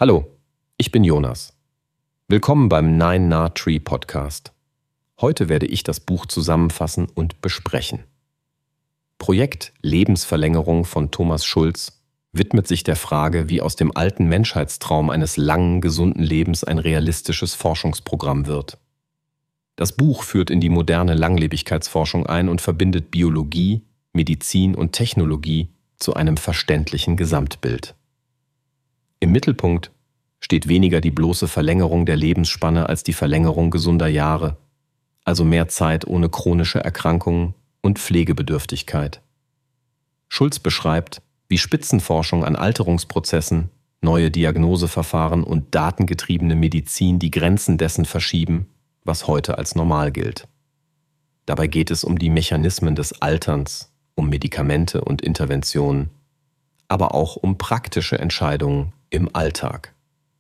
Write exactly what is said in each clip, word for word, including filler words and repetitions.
Hallo, ich bin Jonas. Willkommen beim Nine Nah Tree Podcast. Heute werde ich das Buch zusammenfassen und besprechen. Projekt Lebensverlängerung von Thomas Schulz widmet sich der Frage, wie aus dem alten Menschheitstraum eines langen, gesunden Lebens ein realistisches Forschungsprogramm wird. Das Buch führt in die moderne Langlebigkeitsforschung ein und verbindet Biologie, Medizin und Technologie zu einem verständlichen Gesamtbild. Im Mittelpunkt steht weniger die bloße Verlängerung der Lebensspanne als die Verlängerung gesunder Jahre, also mehr Zeit ohne chronische Erkrankungen und Pflegebedürftigkeit. Schulz beschreibt, wie Spitzenforschung an Alterungsprozessen, neue Diagnoseverfahren und datengetriebene Medizin die Grenzen dessen verschieben, was heute als normal gilt. Dabei geht es um die Mechanismen des Alterns, um Medikamente und Interventionen, aber auch um praktische Entscheidungen im Alltag.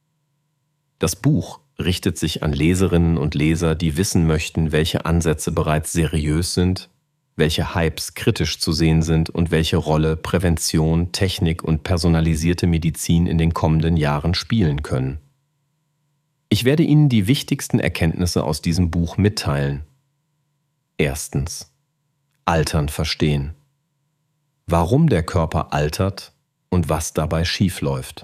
Das Buch richtet sich an Leserinnen und Leser, die wissen möchten, welche Ansätze bereits seriös sind, welche Hypes kritisch zu sehen sind und welche Rolle Prävention, Technik und personalisierte Medizin in den kommenden Jahren spielen können. Ich werde Ihnen die wichtigsten Erkenntnisse aus diesem Buch mitteilen. Erstens. Altern verstehen. Warum der Körper altert und was dabei schiefläuft.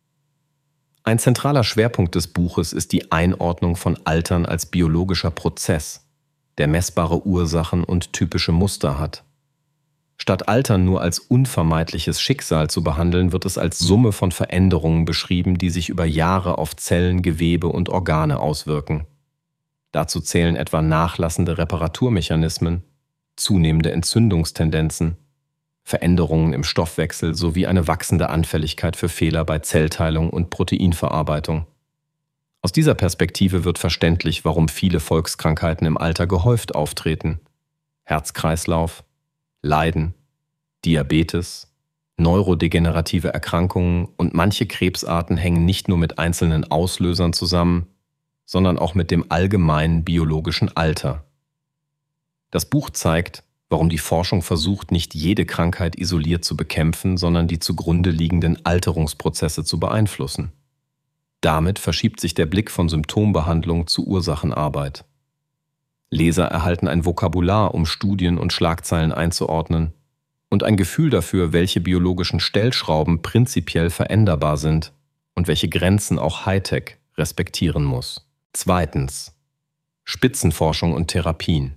Ein zentraler Schwerpunkt des Buches ist die Einordnung von Altern als biologischer Prozess, der messbare Ursachen und typische Muster hat. Statt Altern nur als unvermeidliches Schicksal zu behandeln, wird es als Summe von Veränderungen beschrieben, die sich über Jahre auf Zellen, Gewebe und Organe auswirken. Dazu zählen etwa nachlassende Reparaturmechanismen, zunehmende Entzündungstendenzen, Veränderungen im Stoffwechsel sowie eine wachsende Anfälligkeit für Fehler bei Zellteilung und Proteinverarbeitung. Aus dieser Perspektive wird verständlich, warum viele Volkskrankheiten im Alter gehäuft auftreten. Herz-Kreislauf, Leiden, Diabetes, neurodegenerative Erkrankungen und manche Krebsarten hängen nicht nur mit einzelnen Auslösern zusammen, sondern auch mit dem allgemeinen biologischen Alter. Das Buch zeigt, warum die Forschung versucht, nicht jede Krankheit isoliert zu bekämpfen, sondern die zugrunde liegenden Alterungsprozesse zu beeinflussen. Damit verschiebt sich der Blick von Symptombehandlung zu Ursachenarbeit. Leser erhalten ein Vokabular, um Studien und Schlagzeilen einzuordnen, und ein Gefühl dafür, welche biologischen Stellschrauben prinzipiell veränderbar sind und welche Grenzen auch Hightech respektieren muss. Zweitens. Spitzenforschung und Therapien.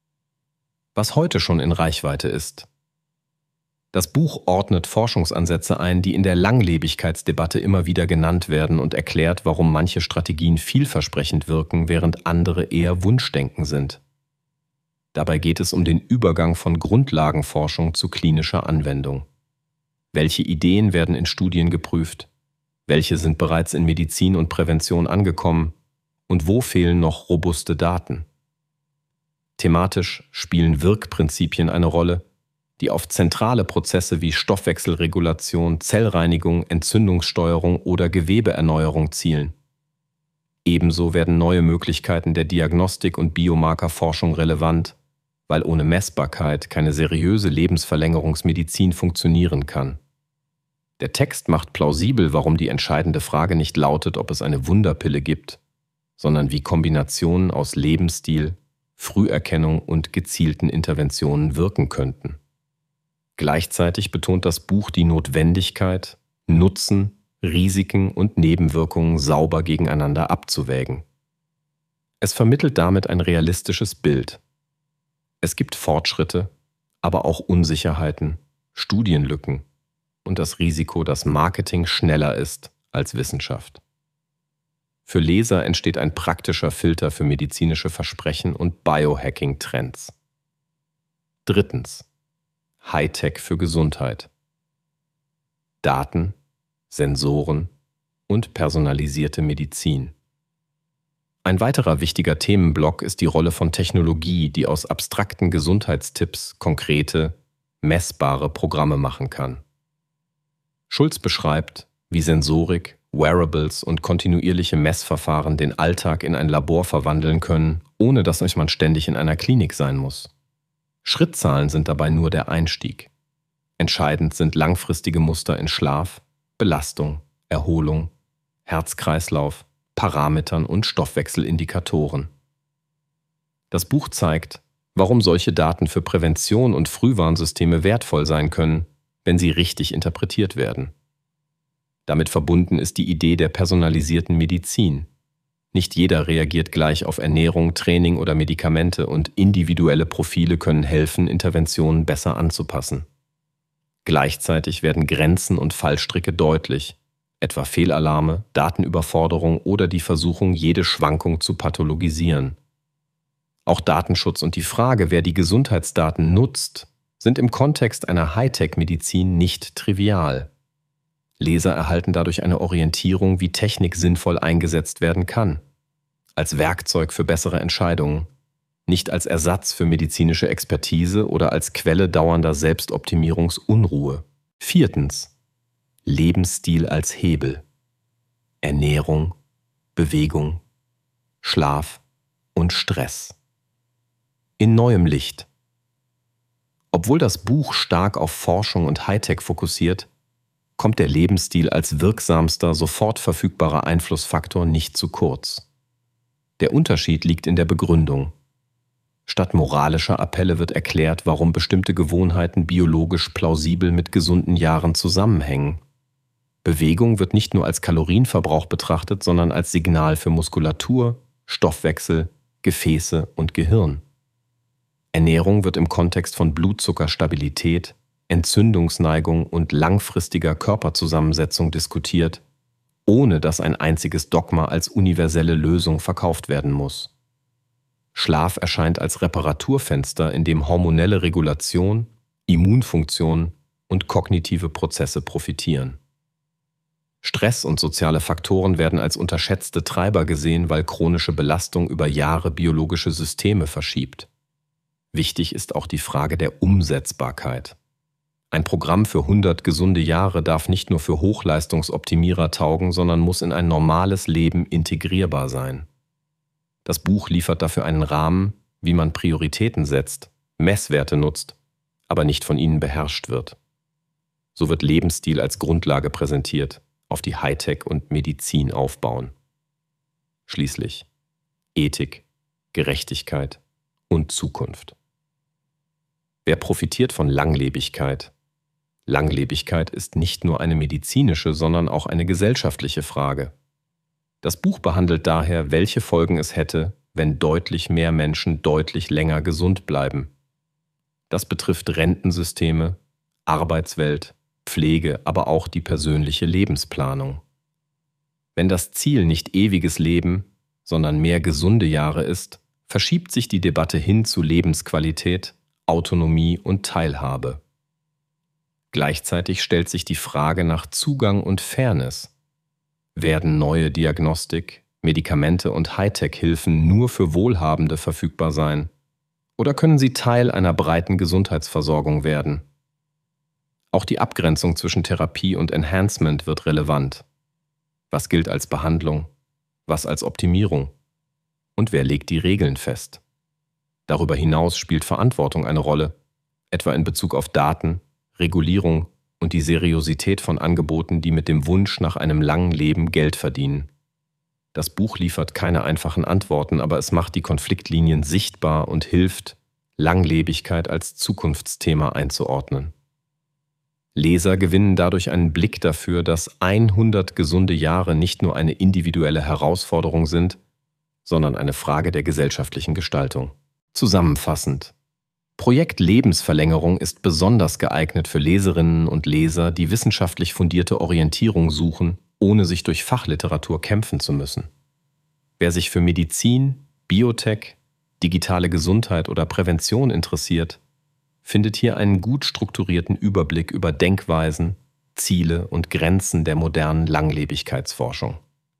Was heute schon in Reichweite ist. Das Buch ordnet Forschungsansätze ein, die in der Langlebigkeitsdebatte immer wieder genannt werden und erklärt, warum manche Strategien vielversprechend wirken, während andere eher Wunschdenken sind. Dabei geht es um den Übergang von Grundlagenforschung zu klinischer Anwendung. Welche Ideen werden in Studien geprüft? Welche sind bereits in Medizin und Prävention angekommen? Und wo fehlen noch robuste Daten? Thematisch spielen Wirkprinzipien eine Rolle, die auf zentrale Prozesse wie Stoffwechselregulation, Zellreinigung, Entzündungssteuerung oder Gewebeerneuerung zielen. Ebenso werden neue Möglichkeiten der Diagnostik und Biomarkerforschung relevant, weil ohne Messbarkeit keine seriöse Lebensverlängerungsmedizin funktionieren kann. Der Text macht plausibel, warum die entscheidende Frage nicht lautet, ob es eine Wunderpille gibt, sondern wie Kombinationen aus Lebensstil, Früherkennung und gezielten Interventionen wirken könnten. Gleichzeitig betont das Buch die Notwendigkeit, Nutzen, Risiken und Nebenwirkungen sauber gegeneinander abzuwägen. Es vermittelt damit ein realistisches Bild. Es gibt Fortschritte, aber auch Unsicherheiten, Studienlücken und das Risiko, dass Marketing schneller ist als Wissenschaft. Für Leser entsteht ein praktischer Filter für medizinische Versprechen und Biohacking-Trends. Drittens. Hightech für Gesundheit. Daten, Sensoren und personalisierte Medizin. Ein weiterer wichtiger Themenblock ist die Rolle von Technologie, die aus abstrakten Gesundheitstipps konkrete, messbare Programme machen kann. Schulz beschreibt, wie Sensorik, Wearables und kontinuierliche Messverfahren den Alltag in ein Labor verwandeln können, ohne dass man ständig in einer Klinik sein muss. Schrittzahlen sind dabei nur der Einstieg. Entscheidend sind langfristige Muster in Schlaf, Belastung, Erholung, Herz-Kreislauf, Parametern und Stoffwechselindikatoren. Das Buch zeigt, warum solche Daten für Prävention und Frühwarnsysteme wertvoll sein können, wenn sie richtig interpretiert werden. Damit verbunden ist die Idee der personalisierten Medizin. Nicht jeder reagiert gleich auf Ernährung, Training oder Medikamente und individuelle Profile können helfen, Interventionen besser anzupassen. Gleichzeitig werden Grenzen und Fallstricke deutlich, etwa Fehlalarme, Datenüberforderung oder die Versuchung, jede Schwankung zu pathologisieren. Auch Datenschutz und die Frage, wer die Gesundheitsdaten nutzt, sind im Kontext einer Hightech-Medizin nicht trivial. Leser erhalten dadurch eine Orientierung, wie Technik sinnvoll eingesetzt werden kann. Als Werkzeug für bessere Entscheidungen, nicht als Ersatz für medizinische Expertise oder als Quelle dauernder Selbstoptimierungsunruhe. Viertens. Lebensstil als Hebel. Ernährung, Bewegung, Schlaf und Stress. In neuem Licht. Obwohl das Buch stark auf Forschung und Hightech fokussiert, kommt der Lebensstil als wirksamster, sofort verfügbarer Einflussfaktor nicht zu kurz. Der Unterschied liegt in der Begründung. Statt moralischer Appelle wird erklärt, warum bestimmte Gewohnheiten biologisch plausibel mit gesunden Jahren zusammenhängen. Bewegung wird nicht nur als Kalorienverbrauch betrachtet, sondern als Signal für Muskulatur, Stoffwechsel, Gefäße und Gehirn. Ernährung wird im Kontext von Blutzuckerstabilität, Entzündungsneigung und langfristiger Körperzusammensetzung diskutiert, ohne dass ein einziges Dogma als universelle Lösung verkauft werden muss. Schlaf erscheint als Reparaturfenster, in dem hormonelle Regulation, Immunfunktion und kognitive Prozesse profitieren. Stress und soziale Faktoren werden als unterschätzte Treiber gesehen, weil chronische Belastung über Jahre biologische Systeme verschiebt. Wichtig ist auch die Frage der Umsetzbarkeit. Ein Programm für hundert gesunde Jahre darf nicht nur für Hochleistungsoptimierer taugen, sondern muss in ein normales Leben integrierbar sein. Das Buch liefert dafür einen Rahmen, wie man Prioritäten setzt, Messwerte nutzt, aber nicht von ihnen beherrscht wird. So wird Lebensstil als Grundlage präsentiert, auf die Hightech und Medizin aufbauen. Schließlich Ethik, Gerechtigkeit und Zukunft. Wer profitiert von Langlebigkeit? Langlebigkeit ist nicht nur eine medizinische, sondern auch eine gesellschaftliche Frage. Das Buch behandelt daher, welche Folgen es hätte, wenn deutlich mehr Menschen deutlich länger gesund bleiben. Das betrifft Rentensysteme, Arbeitswelt, Pflege, aber auch die persönliche Lebensplanung. Wenn das Ziel nicht ewiges Leben, sondern mehr gesunde Jahre ist, verschiebt sich die Debatte hin zu Lebensqualität, Autonomie und Teilhabe. Gleichzeitig stellt sich die Frage nach Zugang und Fairness. Werden neue Diagnostik, Medikamente und Hightech-Hilfen nur für Wohlhabende verfügbar sein? Oder können sie Teil einer breiten Gesundheitsversorgung werden? Auch die Abgrenzung zwischen Therapie und Enhancement wird relevant. Was gilt als Behandlung? Was als Optimierung? Und wer legt die Regeln fest? Darüber hinaus spielt Verantwortung eine Rolle, etwa in Bezug auf Daten, Regulierung und die Seriosität von Angeboten, die mit dem Wunsch nach einem langen Leben Geld verdienen. Das Buch liefert keine einfachen Antworten, aber es macht die Konfliktlinien sichtbar und hilft, Langlebigkeit als Zukunftsthema einzuordnen. Leser gewinnen dadurch einen Blick dafür, dass hundert gesunde Jahre nicht nur eine individuelle Herausforderung sind, sondern eine Frage der gesellschaftlichen Gestaltung. Zusammenfassend: Projekt Lebensverlängerung ist besonders geeignet für Leserinnen und Leser, die wissenschaftlich fundierte Orientierung suchen, ohne sich durch Fachliteratur kämpfen zu müssen. Wer sich für Medizin, Biotech, digitale Gesundheit oder Prävention interessiert, findet hier einen gut strukturierten Überblick über Denkweisen, Ziele und Grenzen der modernen Langlebigkeitsforschung.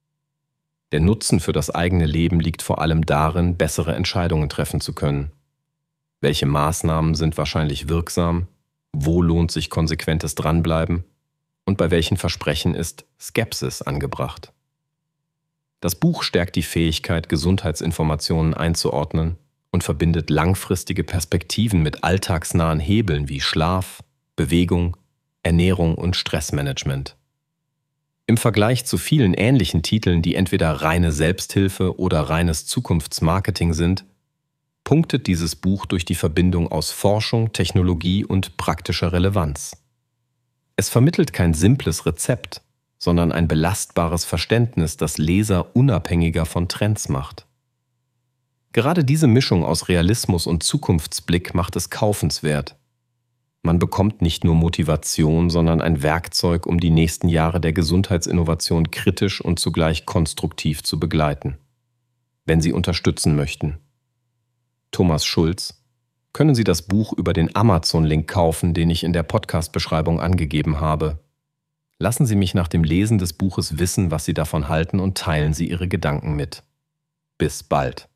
Der Nutzen für das eigene Leben liegt vor allem darin, bessere Entscheidungen treffen zu können. Welche Maßnahmen sind wahrscheinlich wirksam? Wo lohnt sich konsequentes Dranbleiben? Und bei welchen Versprechen ist Skepsis angebracht? Das Buch stärkt die Fähigkeit, Gesundheitsinformationen einzuordnen und verbindet langfristige Perspektiven mit alltagsnahen Hebeln wie Schlaf, Bewegung, Ernährung und Stressmanagement. Im Vergleich zu vielen ähnlichen Titeln, die entweder reine Selbsthilfe oder reines Zukunftsmarketing sind, punktet dieses Buch durch die Verbindung aus Forschung, Technologie und praktischer Relevanz. Es vermittelt kein simples Rezept, sondern ein belastbares Verständnis, das Leser unabhängiger von Trends macht. Gerade diese Mischung aus Realismus und Zukunftsblick macht es kaufenswert. Man bekommt nicht nur Motivation, sondern ein Werkzeug, um die nächsten Jahre der Gesundheitsinnovation kritisch und zugleich konstruktiv zu begleiten. Wenn Sie unterstützen möchten. Thomas Schulz, können Sie das Buch über den Amazon-Link kaufen, den ich in der Podcast-Beschreibung angegeben habe. Lassen Sie mich nach dem Lesen des Buches wissen, was Sie davon halten und teilen Sie Ihre Gedanken mit. Bis bald.